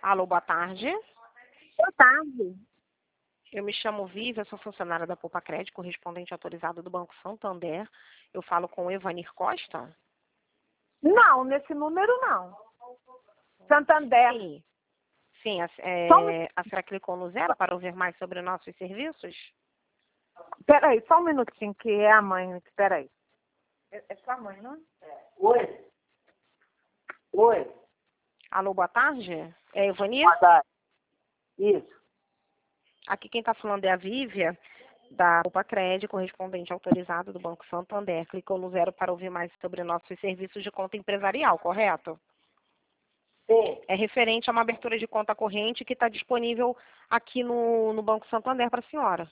Alô, boa tarde. Boa tarde. Eu me chamo Vivian, sou funcionária da Poupa Crédito, correspondente autorizado do Banco Santander. Eu falo com o Evanir Costa? Não, nesse número não. Santander. Sim. Sim, a senhora clicou no 0 para ouvir mais sobre nossos serviços? Peraí, só um minutinho, que é a mãe. Peraí. É sua mãe, não? Oi. Oi. Alô, boa tarde. É Evanir? Boa tarde. Isso. Aqui quem está falando é a Vivian, da Poupa Crédito, correspondente autorizado do Banco Santander. Clicou no 0 para ouvir mais sobre nossos serviços de conta empresarial, correto? Sim. É referente a uma abertura de conta corrente que está disponível aqui no Banco Santander para a senhora.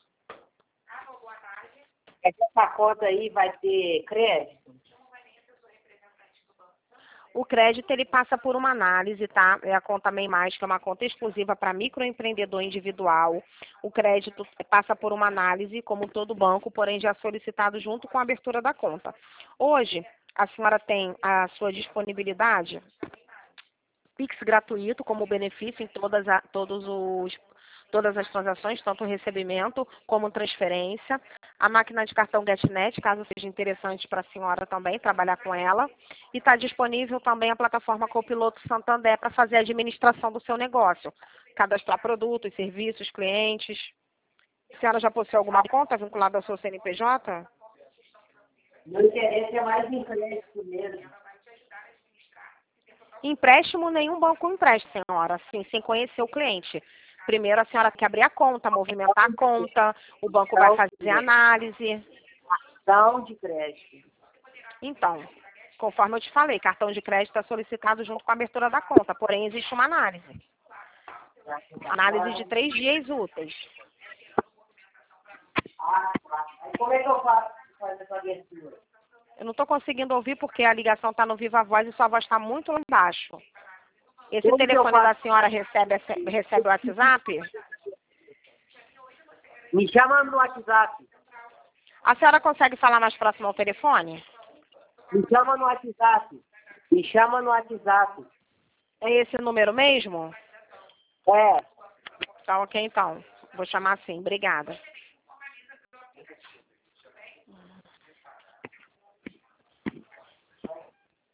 Essa conta aí vai ter crédito? O crédito ele passa por uma análise, tá? É a conta MEI+, que é uma conta exclusiva para microempreendedor individual. O crédito passa por uma análise, como todo banco, porém já solicitado junto com a abertura da conta. Hoje, a senhora tem a sua disponibilidade Pix gratuito como benefício em todas as transações, tanto recebimento como transferência. A máquina de cartão GetNet, caso seja interessante para a senhora também trabalhar com ela. E está disponível também a plataforma Copiloto Santander para fazer a administração do seu negócio. Cadastrar produtos, serviços, clientes. A senhora já possui alguma conta vinculada ao seu CNPJ? Meu interesse é mais em crédito mesmo. Empréstimo, nenhum banco empresta, senhora, assim, sem conhecer o cliente. Primeiro a senhora tem que abrir a conta, movimentar a conta, o banco vai fazer a análise. Cartão de crédito. Então, conforme eu te falei, cartão de crédito é solicitado junto com a abertura da conta, porém existe uma análise. Análise de 3 dias úteis. Aí como é que eu faço para fazer essa abertura? Eu não estou conseguindo ouvir porque a ligação está no Viva Voz e sua voz está muito lá embaixo. Esse Como que eu telefone faço? da senhora recebe o WhatsApp? Me chama no WhatsApp. A senhora consegue falar mais próximo ao telefone? Me chama no WhatsApp. Me chama no WhatsApp. É esse o número mesmo? É. Tá ok, então. Vou chamar assim. Obrigada.